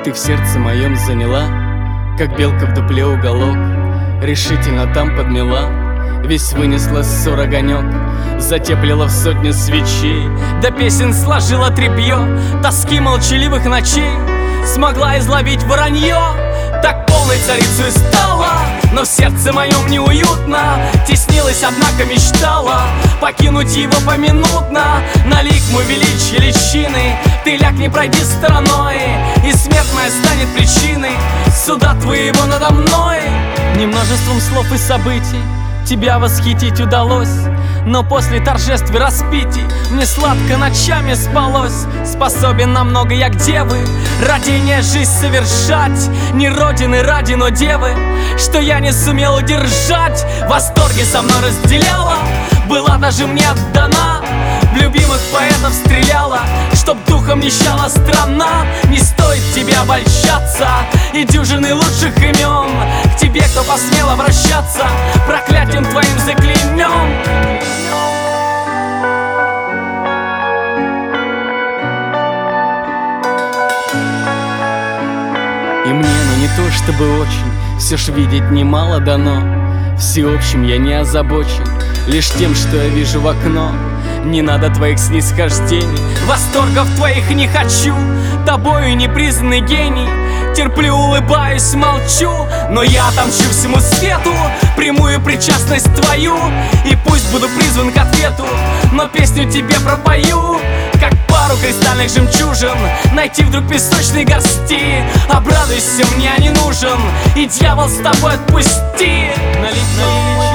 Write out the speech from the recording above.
Ты в сердце моем заняла, как белка в дупле уголок. Решительно там подмела, весь вынесла ссор огонек. Затеплила в сотни свечей, до песен сложила тряпье, тоски молчаливых ночей смогла изловить воронье. Так полной царицей стала, но в сердце моем неуютно. Теснилась, однако мечтала покинуть его поминутно. На лик мой величие личины ты ляг, не пройди стороной, и смерть моя станет причиной суда твоего надо мной. Немножеством слов и событий тебя восхитить удалось, но после торжеств и распитий мне сладко ночами спалось. Способен на много я к девы, родение жизнь совершать, не родины ради, но девы, что я не сумел удержать. Восторги со мной разделяла, была даже мне отдана, в любимых поэтов стреляла, чтоб духом нищала страна. Не стоит тебе обольщаться и дюжины лучших имен, к тебе, кто посмел обращаться, проклятием твоим заклеймем. И мне, но не то чтобы очень, все ж видеть немало дано. Всеобщим я не озабочен, лишь тем, что я вижу в окно. Не надо твоих снисхождений, восторгов твоих не хочу. Тобою непризнанный гений, терплю, улыбаюсь, молчу. Но я отомщу всему свету прямую причастность твою, и пусть буду призван к ответу, но песню тебе пропою, как пару кристальных жемчужин найти вдруг песочной горсти. Обрадуйся, мне не нужен, и дьявол с тобой отпусти. Налить